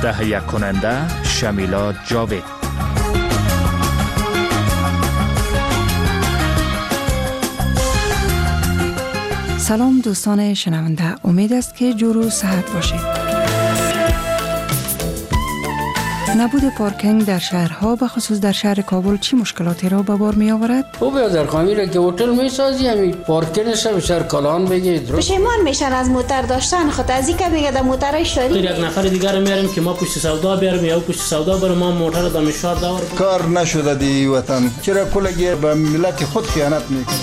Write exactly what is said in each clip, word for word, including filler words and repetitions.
تهیه کننده شمیلا جاوید. سلام دوستان شنونده، امید است که جور و صحت باشید. نبود پارکینگ در شهرها و خصوص در شهر کابل چی مشکلاتی را به بار می آورد؟ او بیادر خامی را که هتل می سازی همین پارکینگش را بسر کلان بگید. پشیمان میشن از موتر داشتن، خود از این که میگه در موترش داری. یک نفر دیگر رو میاریم که ما پشت سودا بیاریم یا پشت سودا بریم ما موتر را دمشوار داور. کار نشده دی وطن، چرا کلگی به ملت خود خیانت میکنه؟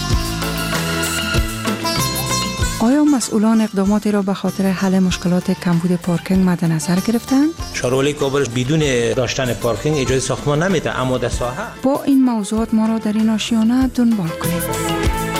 آیا مسئولان اقداماتی را به خاطر حل مشکلات کمبود پارکینگ مد نظر گرفتند؟ شهروالی کابل بدون داشتن پارکینگ اجازه ساختمان نمیده، اما در ساحه با این موضوعات ما را در این آشیانه دنبال کنید.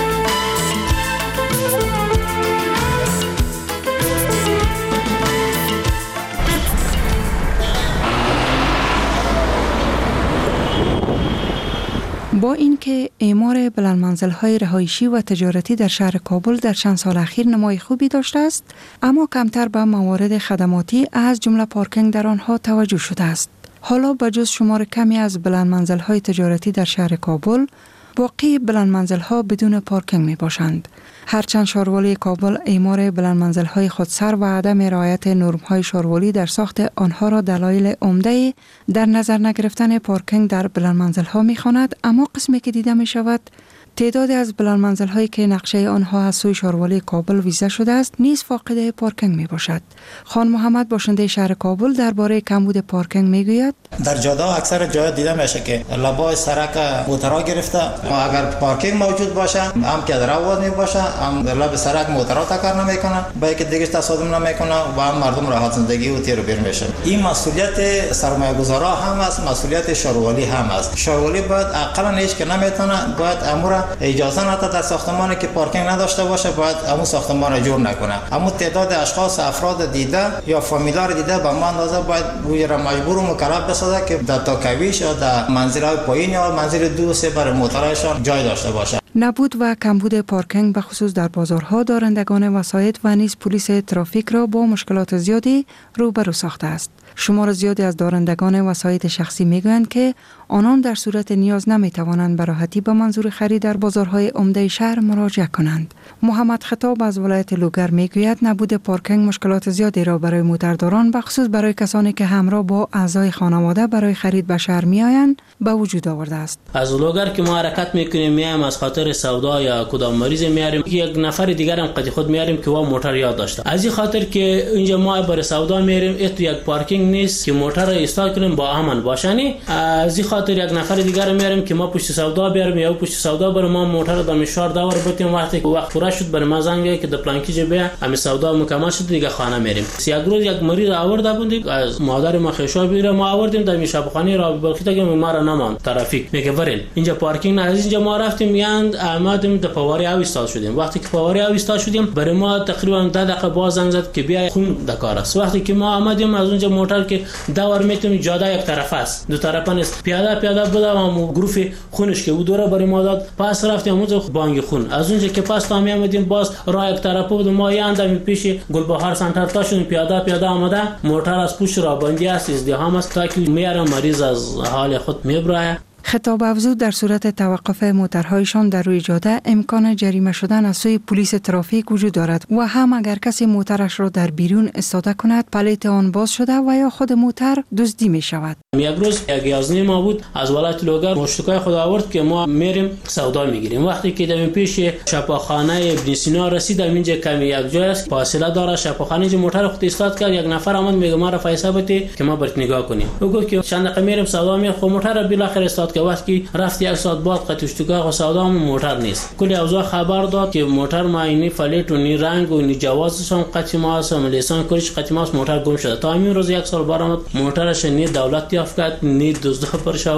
با اینکه اعمار بلندمنزل‌های رهایشی و تجارتی در شهر کابل در چند سال اخیر نمای خوبی داشته است، اما کمتر به موارد خدماتی از جمله پارکینگ در آنها توجه شده است. حالا بجز شمار کمی از بلندمنزل‌های تجارتی در شهر کابل، باقی بلندمنزل‌ها بدون پارکینگ می‌باشند. هرچند شهروالی کابل اعمار بلندمنزل‌های خودسر و عدم رعایت نرم‌های شهروالی در ساخت آنها را دلایل عمده در نظر نگرفتن پارکینگ در بلندمنزل‌ها می‌خواند، اما قسمی که دیده می‌شود تعدادی از بلندمنزل‌هایی که نقشه آنها از سوی شهروالی کابل ویزه شده است نیز فاقد پارکینگ میباشد. خان محمد باشنده شهر کابل درباره کمبود پارکینگ میگوید: در جاده اکثر جاها دیده میشه که لبای سرک موترها گرفته، اگر پارکینگ موجود باشه هم که در آواز میباشه، هم در لب سرک موترها تکر نمیکنه، با اینکه دیگه تصادم نمیکنه و هم مردم راحت زندگی و تیر و بیر میشه. این مسئولیت سرمایه‌گذارا هم است، مسئولیت شهروالی هم است. شهروالی باید اقلا هیچ که نمیتونه باید امور اجازه نده در ساختمانی که پارکینگ نداشته باشه باید همون ساختمان را جور نکنه. اما تعداد اشخاص افراد دیده یا فامیلا را دیده به ما اندازه باید روی را مجبور و مکلف بسازه که در تاکویش یا در منزل‌های پایین یا منزل دو سه برای موترایشان جای داشته باشه. نبود و کمبود پارکینگ به خصوص در بازارها دارندگان وسایط و نیز پلیس ترافیک را با مشکلات زیادی روبرو ساخته است. شمار زیادی از دارندگان وسایط شخصی میگویند که آنان در صورت نیاز نمیتوانند به راحتی به منظور خرید در بازارهای عمده شهر مراجعه کنند. محمد خطاب از ولایت لوگر میگوید نبود پارکینگ مشکلات زیادی را برای موترداران به خصوص برای کسانی که همراه با اعضای خانواده برای خرید به شهر میآیند به وجود آورده است. از لوگر که ما حرکت میکنیم میایم از خاطر سودا یا کدام مریض میاریم، یک نفر دیگر هم قد خود میاریم که وا موتر یاد داشته. از این خاطر که اینجا ما برای سودا میاریم ات یک پارکینگ نیست که موتر را ایستاد کنیم با امن باشانی. از این خاطر یک نفر دیگر میاریم که ما پشت سودا بیاریم یا پشت سودا برای ما موتر را دمشوار داور بتیم. وقتی که وقت پورا شد برای ما زنگ که د پلانکی جبه همین سودا مکمل شد دیگه خانه میریم. یک روز یک مریض آورده بودیم از مادر ما خشوع بیره ما آوردیم در شبخانه را بلخیتا که ما را نمان ترافیک میگه ورین اینجا پارکینگ نه. از اینجا ما رفتیم میاند آمدیم در پواری او ایستاد شدیم. وقتی که پواری او ایستاد شدیم برای ما تقریبا ده دقیقه باز زنگ زد که بیا خون دکار است. وقتی که ما آمدیم از اونجا موتر که داور میتونیم جاده یک طرف است دو طرف نیست، پیاده پیاده بودم و گروه خونش که او دوره برای ما داد پاس رفتیم اونجا بانگ خون. از اونجا که پاس تا میامدیم باز راه یک طرف بود ما یاندم پیش گلبهار سنتر تا شدیم پیاده پیاده آمده موتر از پشت را بندی است ازدحام است تا که میارم مریض از حال خود میبره. خطاب افزود در صورت توقف موترهایشان در روی جاده امکان جریمه شدن از سوی پلیس ترافیک وجود دارد و هم اگر کسی موترش را در بیرون استاده کند پلیت آن باز شده و یا خود موتر دزدی می شود. یک روز یک یازده ما بود از ولایت لوگر مشتکای خود آورد که ما میریم سودا میگیریم. وقتی که در پیش شفاخانه ابن سینا رسیدم اینجا کمی یک جای است فاصله داره شفاخانه جو موتر خود استاد کرد. یک نفر آمد میگه ما را فایسا بده که ما برات نگاه کنیم. او گفت که چند دقیقه میریم سودا میگیریم. خب موتر را بالاخره استاد که وقتی رفت یک ساعت بعد قطوشتگاه و سودا هم موتر نیست. کلی اوضاع خبر داد که موتر ما اینی فلیت و نی رنگ و نی جواز هم قطعی ما هم لیسان کلیش قطعی ما موتر گم شده. تا همین روز یک سال بعد موترش نی دولت یافت کرد نی دزد خبرش آورد.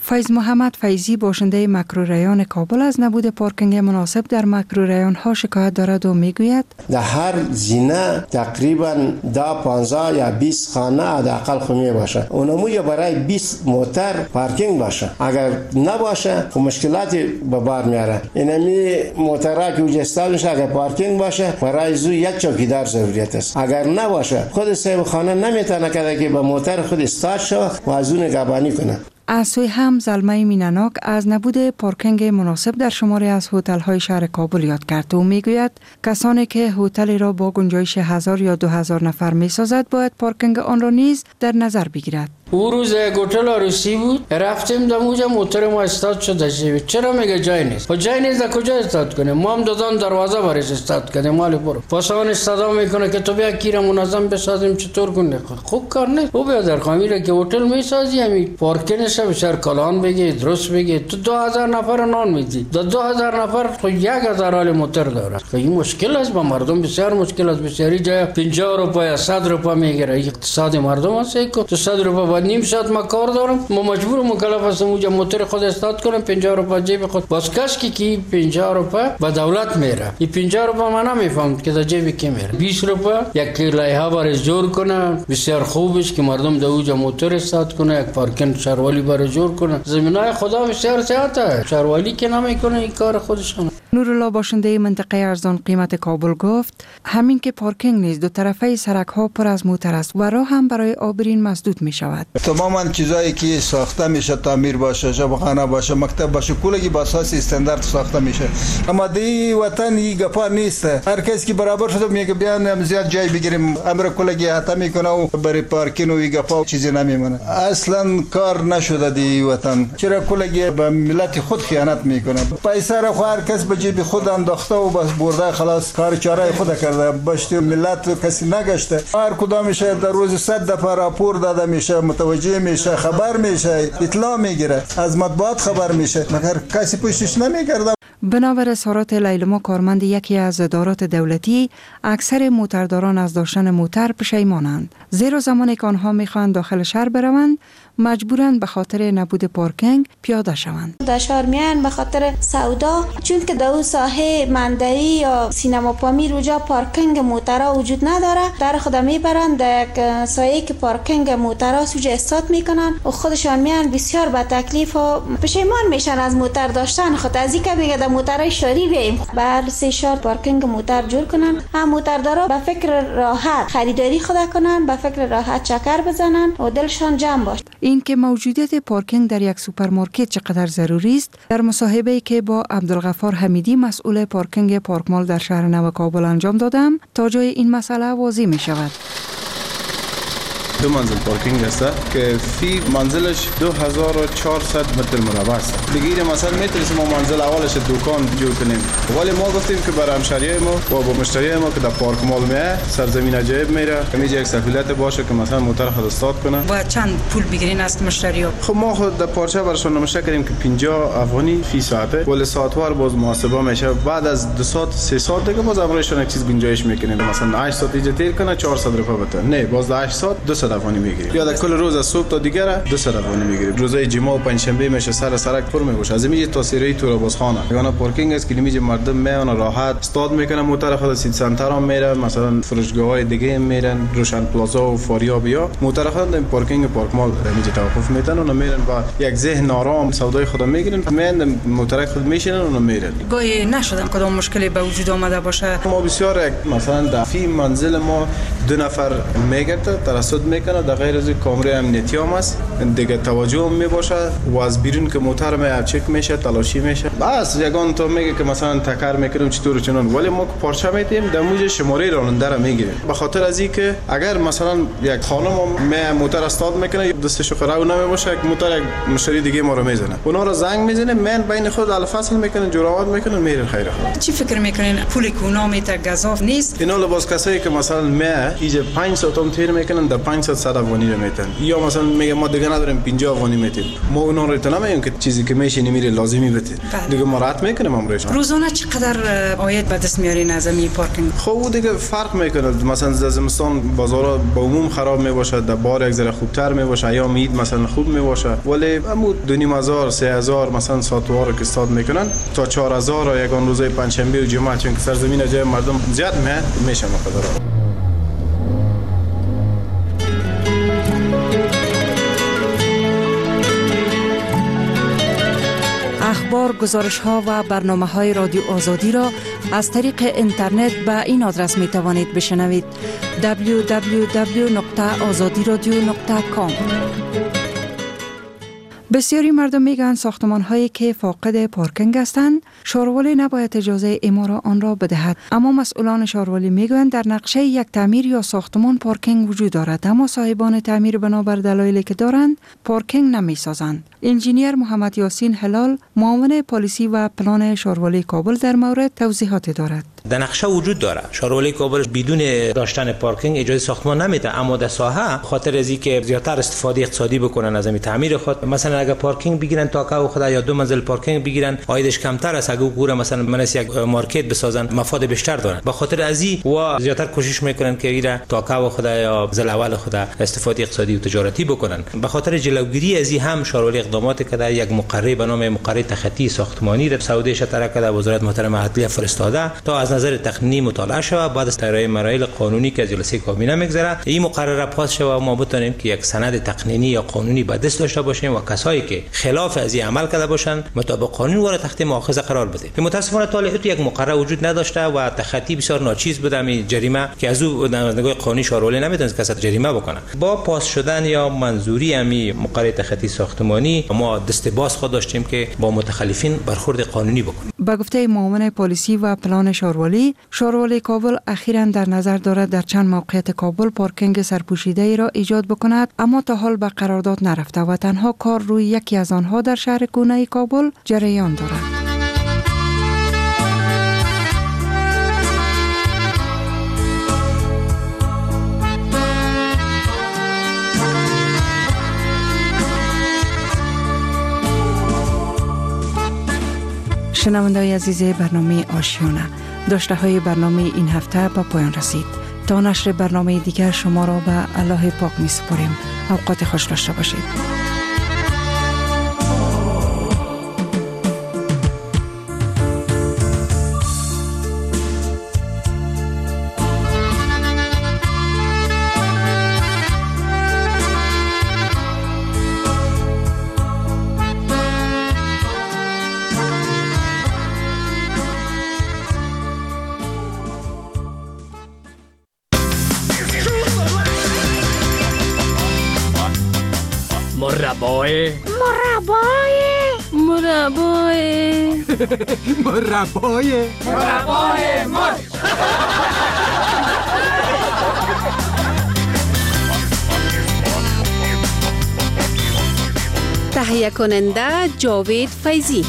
فیض محمد فیضی باشنده مکروریان کابل از نبود پارکینگ مناسب در مکروریان ها شکایت دارد و میگوید در هر زینه تقریبا ده پانزده یا بیست خانه حداقل خو باشه. اونمو یا برای بیست موتر پارکینگ باشه. اگر نباشه خب مشکلاتی به بار میاره. اینمی موترها که وجود استاد میشه اگر پارکینگ باشه برای زو یک چوکیدار ضروریت است. اگر نباشه خود صاحب خانه نمیتونه که به موتر خود استارت شود و از اون نگهبانی کنه. از سوی هم زلمه میناناک از نبود پارکینگ مناسب در شماری از هتل‌های شهر کابل یاد کرد و میگوید کسانی که هتلی را با گنجایش هزار یا دو هزار نفر میسازد باید پارکینگ آن را نیز در نظر بگیرد. او روز یک هتل عروسی بود، رفتیم در اونجا موتر ما استارت شد. شد چرا میگه جای نیست؟ و جای نیست در کجا استارت کنه؟ ما هم دادن دروازه برش استارت کنه. مال برو پاسان استاد میکنه که تو بیا کیر منظم بسازیم چطور کنه؟ خوب کار نیست. او بیا در خامیره که هتل میسازی همین پارکینگش بسر کلان بگی درست بگی تو دو هزار نفر نان میدی. دو دو هزار نفر خو یک هزار حال موتر داره. که این مشکل است با مردم، بسیار مشکل است. بسیاری جای پنجاه روپیه صد روپیه میگیره. اقتصاد مردم است که تو صد روپیه نیم ساعت ما کار دارم، ما مجبور مکلف هستم اونجا موتر خود استارت کنم پنجاه روپیه جیب خود. باز کس کی کی پنجاه روپیه به دولت میره. این پنجاه روپیه من نمیفهم که در جیب کی میره. بیست روپیه یک لایحه برای جور کنه، بسیار خوب است که مردم در اونجا موتر استارت کنه، یک پارکینگ شهروالی برای جور کنه. زمینای خدا بسیار زیاده. شهروالی که نمیکنه این کار خودشون. نورالله باشنده منطقه ارزان قیمت کابل گفت همین که پارکینگ نیست دو طرفه سرک ها پر از موتر است و راه هم برای عابرین مسدود می شود. تماما چیزایی که ساخته میشه، تعمیر باشه، شبخانه باشه، مکتب باشه، کلگی با اساس استاندارد ساخته میشه. اما دی وطن این گپا نیست. هر کسی که برابر شده میگه بیان زیاد جای بگیریم، امر کلگی حتی میکنه و برای پارکینگ و این گپا چیزی نمیمونه. اصلا کار نشده دی وطن. چرا کلگی به ملت خود خیانت میکنه؟ پیسه را خو هر کس به جیب خود انداخته و بس برده خلاص کار چاره خود کرده. باشتی ملت کسی نگشته. هر کدامش در روز صد دفعه راپور داده میشه، متوجه میشه، خبر میشه، اطلاع میگیره، از مطبوعات خبر میشه، مگر کسی پشتش نمیگرده. بنابر اظهارات لیلما کارمند یکی از ادارات دولتی، اکثر موترداران از داشتن موتر پشیمانند، زیرا زمانی که آنها میخواهند داخل شهر بروند مجبورند به خاطر نبود پارکینگ پیاده شوند. در شهر میان به خاطر سودا، چون که در اون ساحه مندری یا سینما پامیر اونجا پارکینگ موترها وجود نداره، در خود میبرند در سایه که پارکینگ موترها سوجه استاد میکنن و خودشان میان بسیار با تکلیف و پشیمان میشن از موتر داشتن. خود از اینکه میگه در موترهای شهری بیایم بر سه شهر پارکینگ موتر جور کنن، هم موتردارا به فکر راحت خریداری خود کنن، به فکر راحت چکر بزنن و دلشان جمع باشه. این که موجودیت پارکینگ در یک سوپرمارکت چقدر ضروری است، در مصاحبه‌ای که با عبدالغفار حمیدی مسئول پارکینگ پارکمال در شهر نو کابل انجام دادم تا جای این مسئله واضح می شود. دو منزل پارکینگ است که فی منزلش دو هزار و چهارصد متر مربع است. دیگه مثلا میتونیم ما منزل اولش دکان جور کنیم، ولی ما گفتیم که برای همشهری ما و با مشتری ما که در پارک مال میه سرزمین عجایب میره میگه یک سهولت باشه که مثلا موتر خود استارت کنه. و چند پول بگیرین از مشتری ها؟ خب ما خود در پارچه براشون نمایش کردیم که پنجاه افغانی فی ساعته، ولی ساعتوار باز محاسبه میشه. بعد از دو ساعت سه ساعت دیگه باز امرشون یک چیز گنجایش میکنیم، مثلا هشت ساعت اینجا تیر کنه چهارصد روپیه بده، نه باز هشت ساعت دویست افغانی میگیریم. یا در کل روز از صبح تا دیگره دویست افغانی میگیریم. روزای جمعه و پنجشنبه میشه سر سرک پر میشه. از میگه تاثیری تو بازخانه یعنی پارکینگ است که میگه مردم میان راحت استاد میکنه موتر خود سید سنتر هم میره، مثلا فروشگاه‌های دیگه میرن، روشن پلازا و فاریاب یا موتر خود در پارکینگ پارک مال میگه توقف میتن و میرن با یک ذهن آرام سودای خود میگیرن، میان موتر خود میشینن و میرن. گاهی نشدن کدام مشکلی به وجود آمده باشه. ما بسیار مثلا در فی منزل ما دو نفر میگرده ترصد میکنه، در غیر از کامره امنیتی هم است دیگه توجه هم میباشه و از بیرون که موتر می چک میشه تلاشی میشه. بس یگان تو میگه که مثلا تکر میکنیم چطور چنون، ولی ما پارچه میتیم در موج شماره راننده را میگیریم، به خاطر از اینکه اگر مثلا یک خانم می موتر استاد میکنه دستش قرار نمیباشه یک موتر یک مشتری دیگه ما رو میزنه، اونا رو زنگ میزنه من بین خود الفصل میکنن جراحت میکنن میرن خیر خود. چی فکر میکنین پولی که اونا میته گزاف نیست؟ اینا لباس کسایی که مثلا می اینجا پنج ساعت هم تیر میکنن در پنج پانصد صد افغانی رو میتن، یا مثلا میگه ما دیگه نداریم پنجاه افغانی میتیم، ما اونا رو نمیگیم که چیزی که میشه نمیره لازمی بده دیگه ما رات میکنیم امروز. روزانه چقدر عاید به دست میارین از این پارکینگ؟ خب او دیگه فرق میکنه، مثلا زمستان بازارا با عموم خراب میباشه، در بار یک ذره خوبتر میباشه، ایام عید مثلا خوب میباشه، ولی همون دو نیم هزار سه هزار مثلا ساتوار که استاد میکنن تا چهار هزار یگان روزای پنجشنبه و جمعه، چون که سرزمین جای مردم زیاد میشه مقدار. اخبار، گزارش ها و برنامه های رادیو آزادی را از طریق اینترنت به این آدرس می توانید بشنوید: دبلیو دبلیو دبلیو نقطه آزادی رادیو نقطه کام. بسیاری مردم میگن ساختمان هایی که فاقد پارکینگ هستند شاروالی نباید اجازه اعمار آن را بدهد، اما مسئولان شاروالی میگویند در نقشه یک تعمیر یا ساختمان پارکینگ وجود دارد، اما صاحبان تعمیر بنابر دلایلی که دارند پارکینگ نمیسازند. انجینیر محمد یاسین هلال، معاون پلیسی و پلان شاروالی کابل، در مورد توضیحات دارد. در نقشه وجود داره شاروالی کابل بدون داشتن پارکینگ اجازه ساختمان نمیده، اما در ساحه خاطر از اینکه زیاتر استفاده اقتصادی بکنن از این تعمیر خود، مثلا اگر پارکینگ بگیرن تا که خدا یا دو منزل پارکینگ بگیرن عایدش کمتر است، اگه گوره مثلا منس یک مارکت بسازن مفاد بیشتر دارن، به خاطر از این و زیاتر کوشش میکنن که ایرا تا که خدا یا منزل اول خدا استفاده اقتصادی و تجارتی بکنن. به خاطر جلوگیری از این هم شاروالی اقدامات کرده، یک مقرره به نام مقرره تخطی ساختمانی را سعودی شطرح کرده، وزارت محترم عدلیه فرستاده تا از نظر تقنینی مطالعه شود، بعد از طی مراحل قانونی که از جلسه کابینه میگذره این مقرره پاس شود و ما بتونیم که یک سند تقنینی یا قانونی به دست داشته باشیم و کسایی که خلاف از این عمل کرده باشند مطابق قانون وارد تحت مؤاخذه قرار بده. که متاسفانه تا الان یک مقرره وجود نداشته و تخطی بسیار ناچیز بوده، می جریمه که از او در نگاه قانونی شاروالی نمیتونه کسی جریمه بکنه. با پاس شدن یا منظوری امی مقرره تخطی ساختمانی ما دست باز خود داشتیم که با متخلفین برخورد قانونی بکنیم. با گفته معاون پلیسی و پلان شاروالی، شاروالی کابل اخیراً در نظر دارد در چند موقعیت کابل پارکینگ سرپوشیده ای را ایجاد بکند، اما تا حال به قرارداد نرفته و تنها کار روی یکی از آنها در شهر کونه کابل جریان دارد. شنونده‌های عزیز برنامه آشیانه، داشته های برنامه این هفته به پایان رسید. تا نشر برنامه دیگر شما را به الله پاک می سپاریم. اوقات خوش داشته باشید. مربای مربای مربای مربای مربای مر تهیه کننده جاوید فیضی.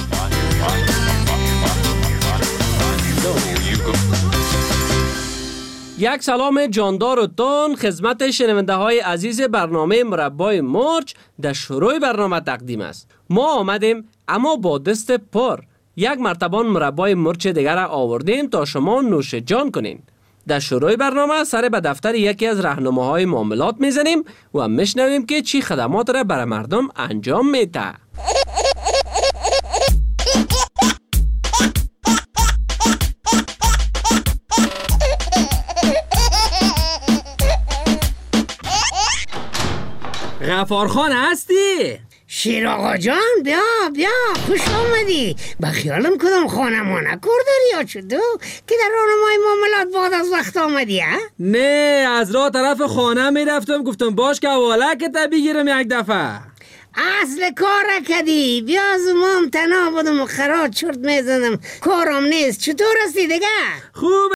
یک سلام جاندار و تون خدمت شنونده های عزیز برنامه مربای مرچ در شروع برنامه تقدیم است. ما آمدیم اما با دست پر یک مرتبان مربای مرچ دیگر را آوردیم تا شما نوش جان کنین. در شروع برنامه سر به دفتر یکی از راهنماهای معاملات میزنیم و میشنویم که چی خدمات را برای مردم انجام میده. غفارخان هستی؟ شیر آقا جان بیا بیا خوش آمدی. به خیالم کدام خانه ما نکر داری یا چدو که در راهنمای معاملات بعد از وقت آمدی ها؟ نه از راه طرف خانه میرفتم گفتم باش که حواله که تا بگیرم یک دفعه. اصل کار کدی بیا از مام تنها بودم و خرات چرت میزنم کارم نیست. چطور هستی دیگه؟ خوب